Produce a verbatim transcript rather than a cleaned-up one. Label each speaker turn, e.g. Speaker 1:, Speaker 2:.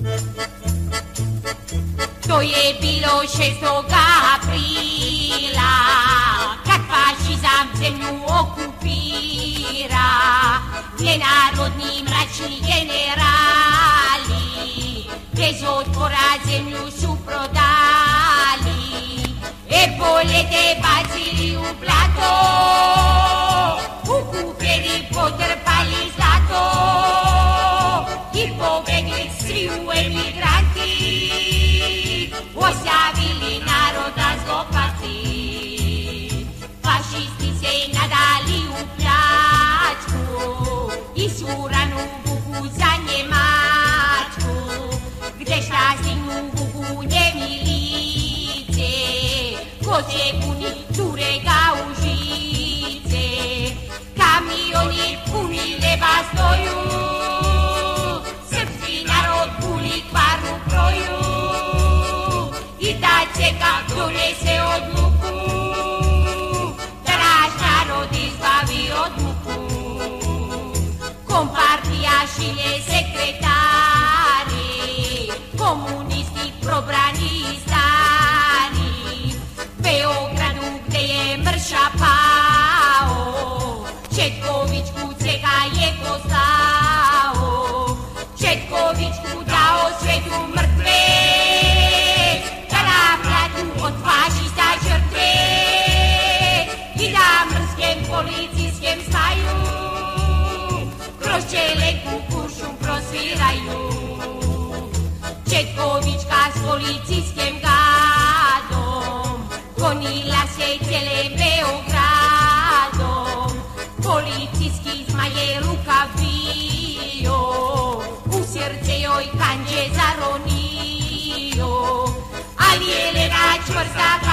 Speaker 1: To je bilo šestog aprila, kad fašizam zemlju okupira. Nenarodni mračni generali bez otpora zemlju su prodali. Epaulete bacili u blato, ukupljeni potrpali zlato i pobegli svi u emigranti. Ostavili naroda zlopati, fašisti se nadali u pljačku i suranu vuku za Njemačku, gde šta stignu vuku nemilice, koze puni cure ga u žice, kamioni puni leba stoju, srpski narod puni kvarnu kroju. I da čeka donese odluku, da naš narod izbavi od muku. Kompartija šilje sekretari, komunisti probrani i stari. Beogradu gde je mrša pao, Četković kucega je ko slao. Četković dao svetu mrtve, od fašista žrtve, i da mrskem policijskem staju, kroz čelenku kuršum prosviraju. Četkovićka s policijskim gadom gonila se cijelim Beogradom. Policijski zmaje rukav bio, u srce joj kanđe zaronio. Ali Jelena čvrsta